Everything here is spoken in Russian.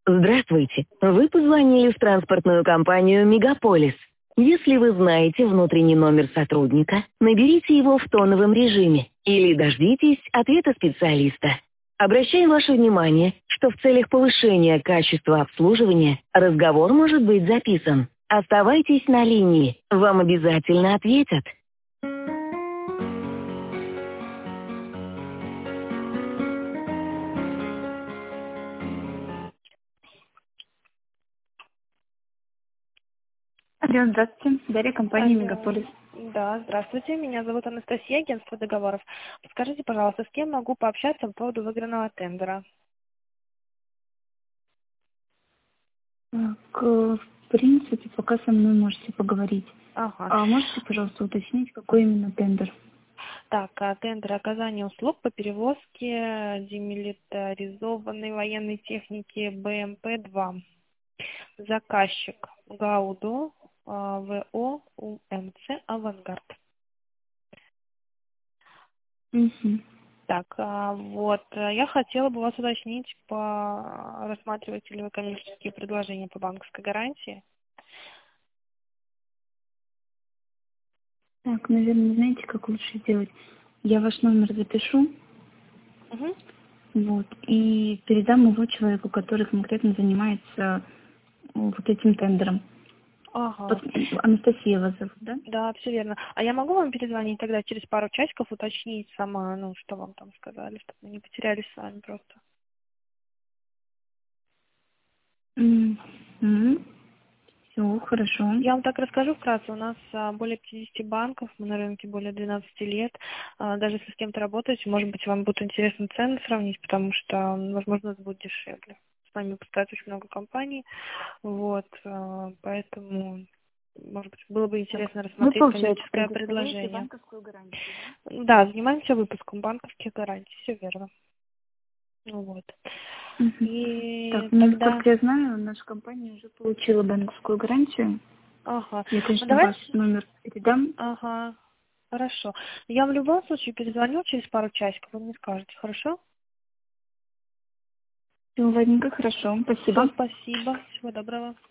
Здравствуйте. Вы позвонили в транспортную компанию «Мегаполис». Если вы знаете внутренний номер сотрудника, наберите его в тоновом режиме или дождитесь ответа специалиста. Обращаю ваше внимание, что в целях повышения качества обслуживания разговор может быть записан. Оставайтесь на линии, вам обязательно ответят. Алло, здравствуйте. Дарья, компания Алло. «Мегаполис». Да, здравствуйте. Меня зовут Анастасия, агентство договоров. Скажите, пожалуйста, с кем могу пообщаться по поводу выигранного тендера? Так, в принципе, пока со мной можете поговорить. Ага. А можете, пожалуйста, уточнить, какой именно тендер? Так, тендер оказания услуг по перевозке демилитаризованной военной техники БМП-2. Заказчик ГАУДО ВО УМЦ «Авангард». Угу. Так, я хотела бы вас уточнить, рассматриваете ли вы коммерческие предложения по банковской гарантии? Так, наверное, знаете, как лучше сделать? Я ваш номер запишу, Угу. вот, и передам его человеку, который конкретно занимается вот этим тендером. Ага, Анастасия вас зовут, да? да, все верно. А я могу вам перезвонить тогда через пару часиков, уточнить сама, что вам там сказали, чтобы мы не потерялись с вами просто. Все, хорошо. Я вам так расскажу вкратце. У нас более 50 банков, мы на рынке более 12 лет. Даже если с кем-то работаете, может быть, вам будет интересно цены сравнить, потому что, возможно, это будет дешевле. С нами поставить очень много компаний, поэтому, может быть, было бы Так, интересно вы, рассмотреть получается, коммерческое предоставляете предложение. банковскую гарантию, да? Да, занимаемся выпуском банковских гарантий, все верно. Вот. Мгм. И Так, тогда, насколько я знаю, наша компания уже получила банковскую гарантию. ага, Я, ну конечно, ваш давайте, номер передам. ага, хорошо. Я в любом случае перезвоню через пару часиков, вы мне скажете, хорошо? Все, ладненько, хорошо. Все, Спасибо. спасибо, всего доброго.